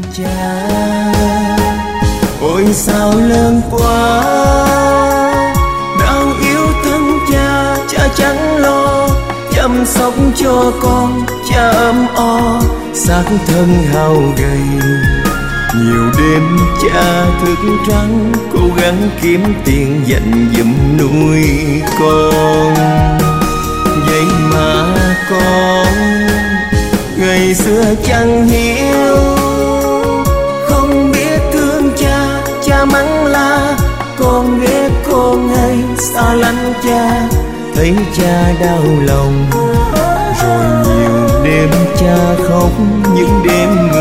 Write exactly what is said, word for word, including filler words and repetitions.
cha. Ôi sao lớn quá, đau yêu thân cha. Cha chẳng lo chăm sóc cho con, cha ấm o xác thân hao gầy. Nhiều đêm cha thức trắng, cố gắng kiếm tiền dành dụm nuôi con. Vậy mà con ngày xưa chẳng hiểu, không biết thương cha. Cha mắng la con ghét con hay xa lánh cha, thấy cha đau lòng. Rồi nhiều đêm cha khóc, những đêm